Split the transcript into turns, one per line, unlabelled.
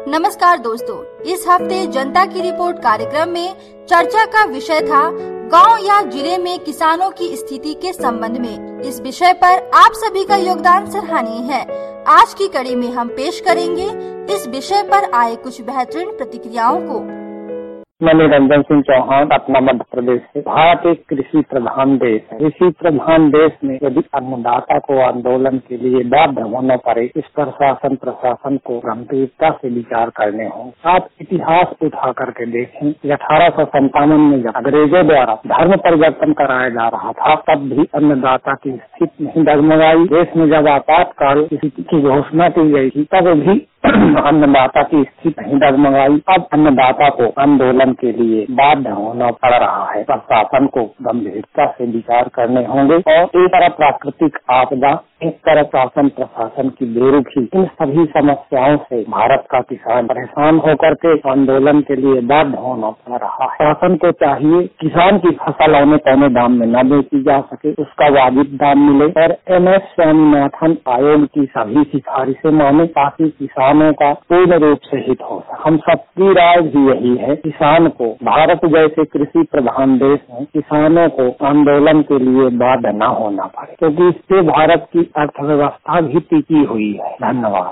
नमस्कार दोस्तों, इस हफ्ते जनता की रिपोर्ट कार्यक्रम में चर्चा का विषय था गांव या जिले में किसानों की स्थिति के संबंध में। इस विषय पर आप सभी का योगदान सराहनीय है। आज की कड़ी में हम पेश करेंगे इस विषय पर आए कुछ बेहतरीन प्रतिक्रियाओं को।
मैं निरंजन सिंह चौहान, अपना मध्य प्रदेश से। भारत एक कृषि प्रधान देश है। कृषि प्रधान देश में यदि अन्नदाता को आंदोलन के लिए बाध्य होना पड़े, इस पर शासन प्रशासन को गंभीरता से विचार करने हों। आप इतिहास उठा करके देखें कि 1857 में जब अंग्रेजों द्वारा धर्म परिवर्तन कराया जा रहा था, तब भी अन्नदाता की स्थिति नहीं डगमगाई। देश में जब आपातकाल स्थिति की घोषणा की गई थी, तब भी अन्नदाता की स्थिति नहीं डगमगाई। अब अन्नदाता को आंदोलन के लिए बाध्य होना पड़ रहा है। प्रशासन को गंभीरता से विचार करने होंगे और एक तरफ प्राकृतिक आपदा, एक तरफ शासन प्रशासन की बेरुखी, इन सभी समस्याओं से भारत का किसान परेशान होकर के आंदोलन के लिए बाध्य होना पड़ रहा है। शासन को चाहिए किसान की फसल औने पौने दाम में न बेची जा सके, उसका वाजिब दाम मिले और MS स्वामीनाथन आयोग की सभी सिफारिशें माने, ताकि किसानों का पूर्ण रूप से हित हो। हम सबकी राय भी यही है, किसान को भारत जैसे कृषि प्रधान देश में किसानों को आंदोलन के लिए बाध्य न होना पड़े, क्योंकि इससे भारत की अर्थव्यवस्था भी टिकी हुई है। धन्यवाद।